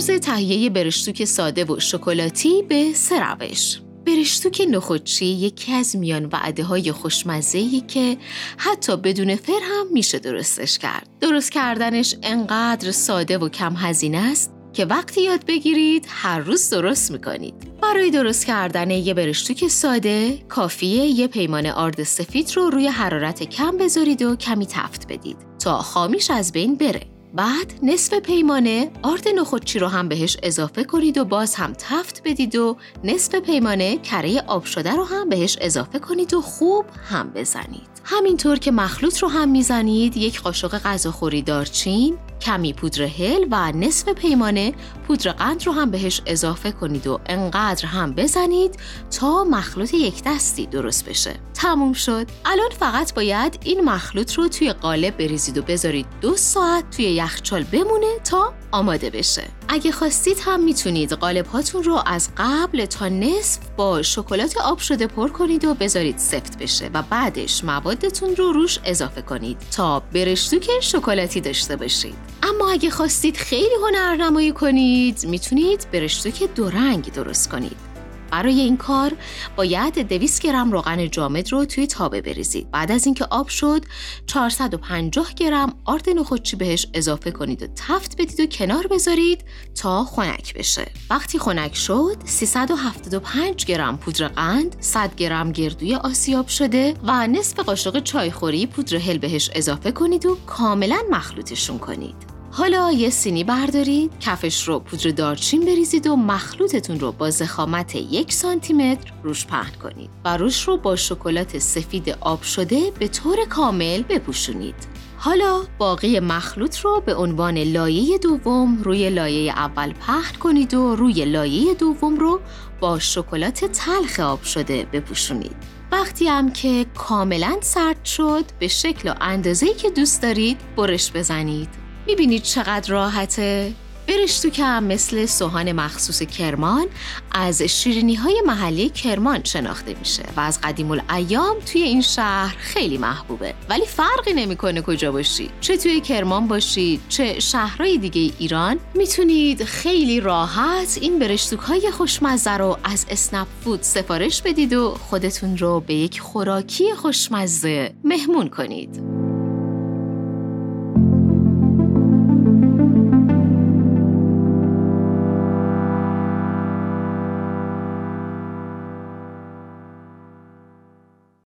طرز تهیه برشتوک ساده و شکلاتی به 3 روش. برشتوک نخودچی یکی از میان وعده‌های خوشمزه‌ای که حتی بدون فر هم میشه درستش کرد. درست کردنش انقدر ساده و کم هزینه است که وقتی یاد بگیرید هر روز درست میکنید. برای درست کردن یه برشتوک ساده کافیه یه پیمانه آرد سفید رو روی حرارت کم بذارید و کمی تفت بدید تا خامیش از بین بره. بعد نصف پیمانه آرد نخودچی رو هم بهش اضافه کنید و باز هم تفت بدید و نصف پیمانه کره آب شده رو هم بهش اضافه کنید و خوب هم بزنید. همینطور که مخلوط رو هم میزنید 1 قاشق غذاخوری دارچین، کمی پودر هل و نصف پیمانه پودر قند رو هم بهش اضافه کنید و انقدر هم بزنید تا مخلوط یک دستی درست بشه. تموم شد. الان فقط باید این مخلوط رو توی قالب بریزید و بذارید 2 ساعت توی یخچال بمونه تا آماده بشه. اگه خواستید هم میتونید قالب هاتون رو از قبل تا نصف با شکلات آب شده پر کنید و بذارید سفت بشه و بعدش موادتون رو روش اضافه کنید تا برشتوک شکلاتی داشته باشید. اما اگه خواستید خیلی هنرنمایی کنید میتونید برشتوک 2 رنگ درست کنید. برای این کار باید 200 گرم روغن جامد رو توی تابه بریزید. بعد از اینکه آب شد 450 گرم آرد نخودچی بهش اضافه کنید و تفت بدید و کنار بذارید تا خنک بشه. وقتی خنک شد 375 گرم پودر قند، 100 گرم گردوی آسیاب شده و نصف قاشق چایخوری پودر هل بهش اضافه کنید و کاملا مخلوطشون کنید. حالا یه سینی بردارید، کفش رو پودر دارچین بریزید و مخلوطتون رو با ضخامت 1 سانتیمتر روش پهن کنید و روش رو با شکلات سفید آب شده به طور کامل بپوشونید. حالا باقی مخلوط رو به عنوان لایه دوم روی لایه اول پهن کنید و روی لایه دوم رو با شکلات تلخ آب شده بپوشونید. وقتی هم که کاملا سرد شد به شکل و اندازه‌ای که دوست دارید برش بزنید. میبینید چقدر راحته؟ برشتوک هم مثل سوهان مخصوص کرمان از شیرینی‌های محلی کرمان شناخته میشه و از قدیم الایام توی این شهر خیلی محبوبه. ولی فرقی نمیکنه کجا باشی، چه توی کرمان باشید چه شهرهای دیگه ایران، میتونید خیلی راحت این برشتوک‌های خوشمزه رو از اسنپ فود سفارش بدید و خودتون رو به یک خوراکی خوشمزه مهمون کنید.